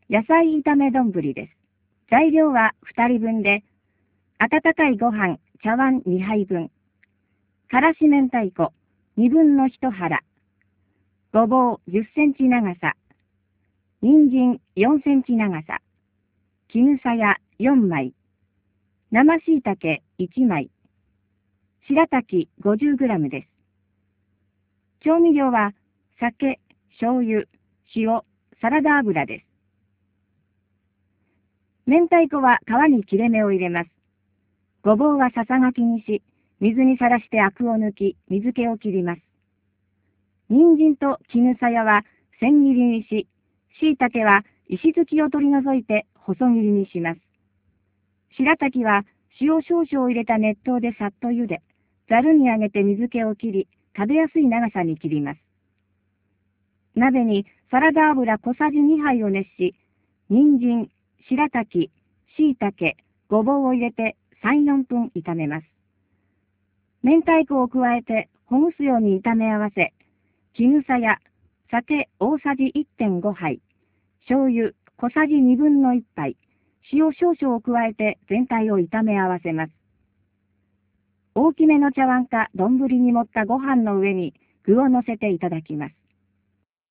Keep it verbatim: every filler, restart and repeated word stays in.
野菜炒め丼です。材料はふたりぶんで、温かいご飯、茶碗にはいぶん、からし明太子にぶんのいち腹、ごぼうじゅっセンチ長さ、人参よんセンチ長さ、絹さやよんまい、生椎茸いちまい、白滝 ごじゅうグラム です。調味料は酒、醤油、塩、サラダ油です。明太子は皮に切れ目を入れます。ごぼうはささがきにし、水にさらしてアクを抜き、水気を切ります。人参と絹さやは千切りにし、椎茸は石突きを取り除いて細切りにします。白滝は塩少々を入れた熱湯でさっと茹で、ざるにあげて水気を切り、食べやすい長さに切ります。鍋にサラダ油小さじにはいを熱し、人参、白滝、椎茸、ごぼうを入れてさん、よんぷん炒めます。明太子を加えてほぐすように炒め合わせ、絹さや酒大さじいってんごはい、醤油小さじにぶんのいっぱい、塩少々を加えて全体を炒め合わせます。大きめの茶碗か丼に盛ったご飯の上に具を乗せていただきます。